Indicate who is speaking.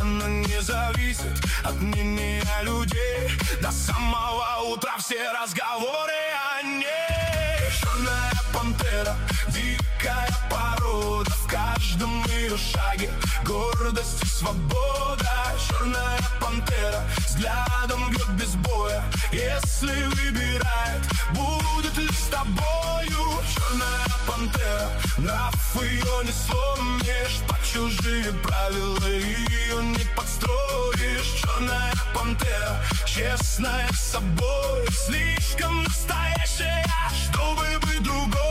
Speaker 1: она не зависит от мнения людей. До самого утра все разговоры о ней. Черная пантера, дикая порода, в каждом ее шаге гордость и свобода. Черная пантера взглядом бьет без боя, если выбирает, будет ли с тобою. Черная пантера, нрав ее не сломишь, под чужие правила ее не подстроишь. Черная пантера, честная с собой, слишком настоящая, чтобы быть другой.